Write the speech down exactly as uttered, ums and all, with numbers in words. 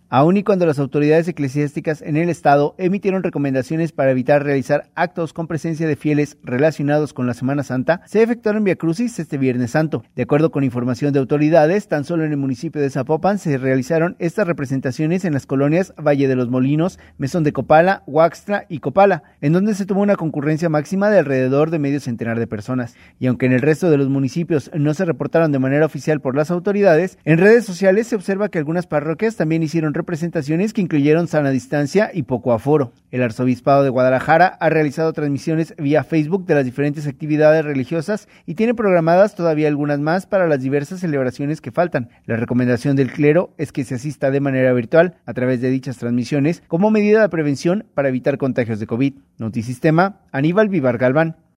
Aun y cuando las autoridades eclesiásticas en el estado emitieron recomendaciones para evitar realizar actos con presencia de fieles relacionados con la Semana Santa, se efectuaron viacrucis este Viernes Santo. De acuerdo con información de autoridades, tan solo en el municipio de Zapopan se realizaron estas representaciones en las colonias Valle de los Molinos, Mesón de Copala, Huaxtla y Copala, en donde se tuvo una concurrencia máxima de alrededor de medio centenar de personas. Y aunque en el resto de los municipios no se reportaron de manera oficial por las autoridades, en redes sociales se observa que algunas parroquias también hicieron representaciones que incluyeron sana distancia y poco aforo. El Arzobispado de Guadalajara ha realizado transmisiones vía Facebook de las diferentes actividades religiosas y tiene programadas todavía algunas más para las diversas celebraciones que faltan. La recomendación del clero es que se asista de manera virtual a través de dichas transmisiones como medida de prevención para evitar contagios de COVID. Notisistema, Aníbal Vivar Galván.